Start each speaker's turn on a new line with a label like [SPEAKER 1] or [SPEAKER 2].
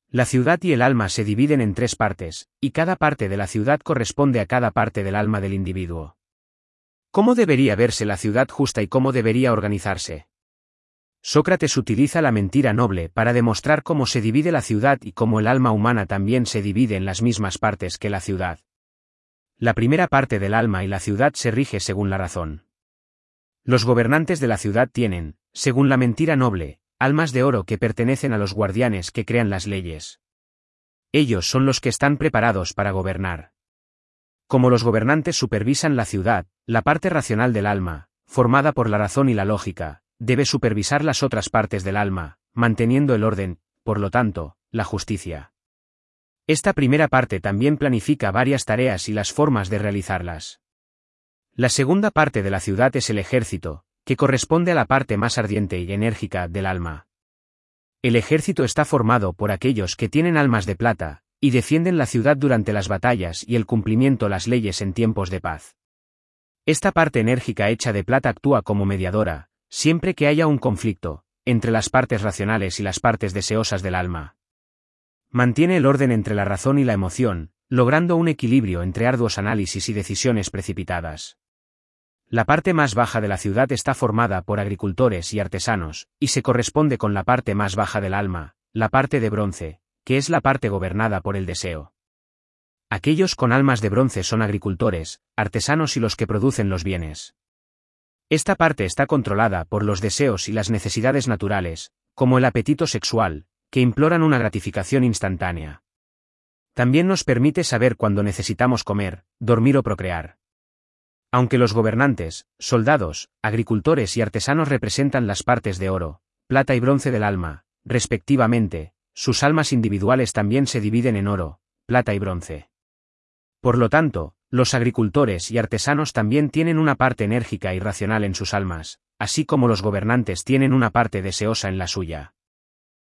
[SPEAKER 1] La ciudad y el alma se dividen en tres partes, y cada parte de la ciudad corresponde a cada parte del alma del individuo. ¿Cómo debería verse la ciudad justa y cómo debería organizarse? Sócrates utiliza la mentira noble para demostrar cómo se divide la ciudad y cómo el alma humana también se divide en las mismas partes que la ciudad. La primera parte del alma y la ciudad se rige según la razón. Los gobernantes de la ciudad tienen, según la mentira noble, almas de oro que pertenecen a los guardianes que crean las leyes. Ellos son los que están preparados para gobernar. Como los gobernantes supervisan la ciudad, la parte racional del alma, formada por la razón y la lógica, debe supervisar las otras partes del alma, manteniendo el orden, por lo tanto, la justicia. Esta primera parte también planifica varias tareas y las formas de realizarlas. La segunda parte de la ciudad es el ejército, que corresponde a la parte más ardiente y enérgica del alma. El ejército está formado por aquellos que tienen almas de plata, y defienden la ciudad durante las batallas y el cumplimiento de las leyes en tiempos de paz. Esta parte enérgica hecha de plata actúa como mediadora, siempre que haya un conflicto, entre las partes racionales y las partes deseosas del alma. Mantiene el orden entre la razón y la emoción, logrando un equilibrio entre arduos análisis y decisiones precipitadas. La parte más baja de la ciudad está formada por agricultores y artesanos, y se corresponde con la parte más baja del alma, la parte de bronce, que es la parte gobernada por el deseo. Aquellos con almas de bronce son agricultores, artesanos y los que producen los bienes. Esta parte está controlada por los deseos y las necesidades naturales, como el apetito sexual, que imploran una gratificación instantánea. También nos permite saber cuándo necesitamos comer, dormir o procrear. Aunque los gobernantes, soldados, agricultores y artesanos representan las partes de oro, plata y bronce del alma, respectivamente, sus almas individuales también se dividen en oro, plata y bronce. Por lo tanto, los agricultores y artesanos también tienen una parte enérgica y racional en sus almas, así como los gobernantes tienen una parte deseosa en la suya.